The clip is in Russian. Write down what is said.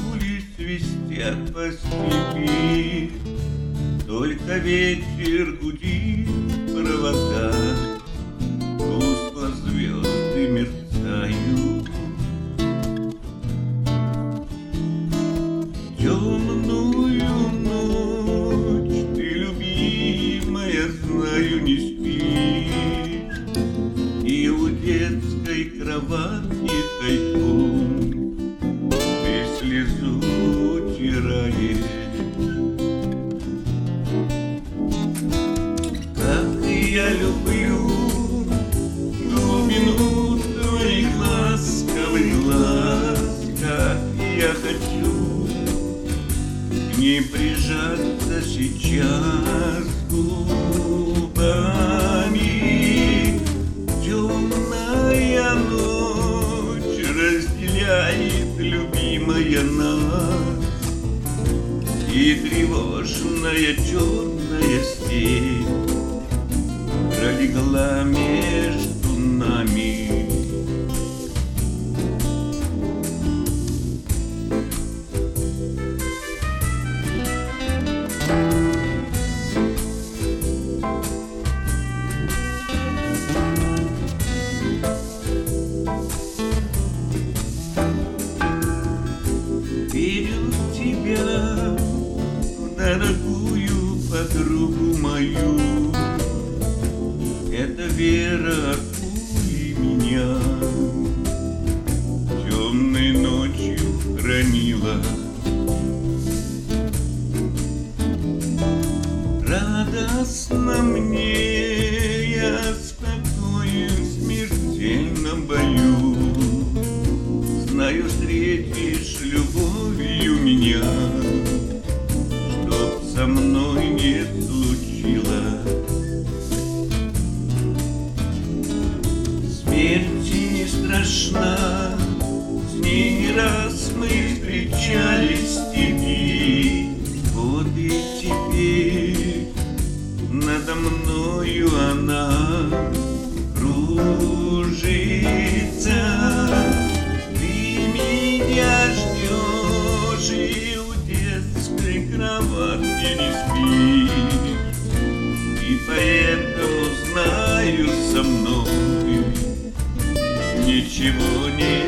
Жигули свистят по степи, только ветер гудит в проводах, тускло звезды мерцают. Темную ночь ты, любимая, знаю, не спишь, и у детской кроватки тайком ты слезу утираешь. Как я люблю глубину твоих ласковых глаз, как я хочу к ней прижаться сейчас губами. Темная ночь разделяет, любимая, нас, и тревожная черная степь пролегла между нами. Верю в тебя, дорогую подругу мою. Эта вера акули меня темной ночью хранила. Радостно мне, я спокоен в смертельном бою. Знаю, встретишь любовью меня, чтоб со мной не случилось. Смерть не страшна, с ней не раз мы встречались в степи. Вот и теперь надо мною она кружится. Ждешь и у детской кроватки не спишь, и поэтому знаю, со мной ничего не